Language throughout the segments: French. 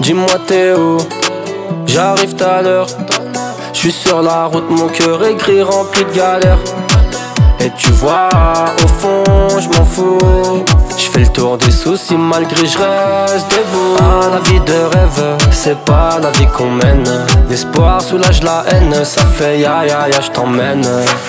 Dis-moi t'es où? J'arrive tout à l'heure. J'suis sur la route, mon cœur est gris rempli de galères. Et tu vois, au fond, j'm'en fous. J'fais le tour des soucis malgré j'reste debout. Ah, la vie de rêve, c'est pas la vie qu'on mène. L'espoir soulage la haine, ça fait ya ya ya, j't'emmène.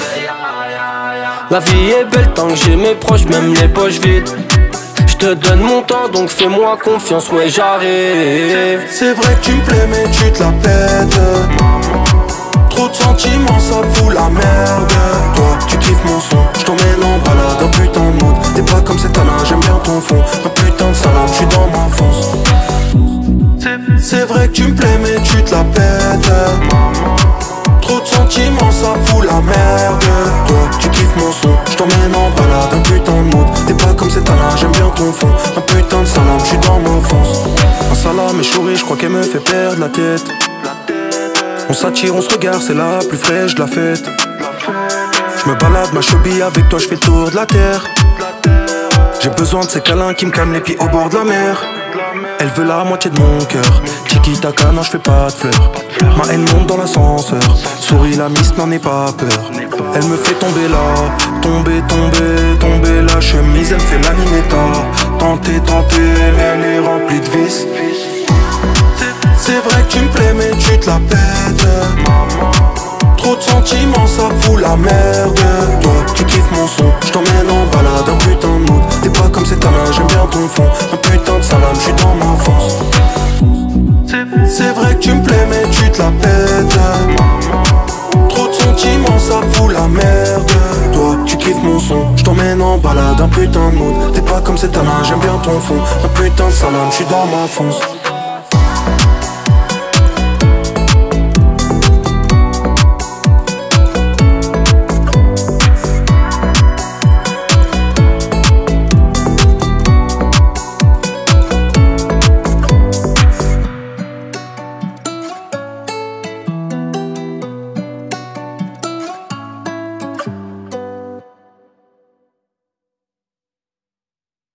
La vie est belle tant que j'ai mes proches, même les poches vides. J'te donne mon temps donc fais-moi confiance, ouais j'arrive. C'est vrai que tu me plais mais tu te la pètes. Trop de sentiments ça fout la merde. Toi tu kiffes mon son, j't'emmène en balade, un putain de mood. T'es pas comme cet Alain, j'aime bien ton fond. Un putain de salade, j'suis dans ma fonce. C'est vrai que tu me plais mais tu te la pètes. Trop de sentiments ça fout la merde. Toi tu kiffes mon son, j't'emmène en balade, un putain de mood. T'es pas comme cet Alain, j'aime bien ton fond. Un putain de salade, j'suis dans ma fonce. Un salam et chouri, j'crois qu'elle me fait perdre la tête. On s'attire, on se regarde, c'est la plus fraîche de la fête. J'me balade ma chubby, avec toi j'fais le tour de la terre. J'ai besoin de ces câlins qui me calment les pieds au bord de la mer. Elle veut la moitié de mon cœur. Tiki taka, non j'fais pas de fleurs. Ma haine monte dans l'ascenseur. Souris la miss, n'en aie pas peur. Elle me fait tomber là, tomber, tomber, tomber la chemise. Elle me fait la ninetta. Tenter, tenter, mais elle est remplie de vis. C'est vrai que tu me plais mais tu te la pètes. Trop de sentiments ça fout la merde. Toi tu kiffes mon son, j't'emmène en balade, un putain de mood. T'es pas comme cet Alain, j'aime bien ton fond. Un putain de salade, j'suis dans ma fonce. C'est vrai que tu me plais mais tu te la pètes. Trop de sentiments ça fout la merde. Toi tu kiffes mon son, j't'emmène en balade, un putain de mood. T'es pas comme cet Alain, j'aime bien ton fond. Un putain de salade, j'suis dans ma fonce.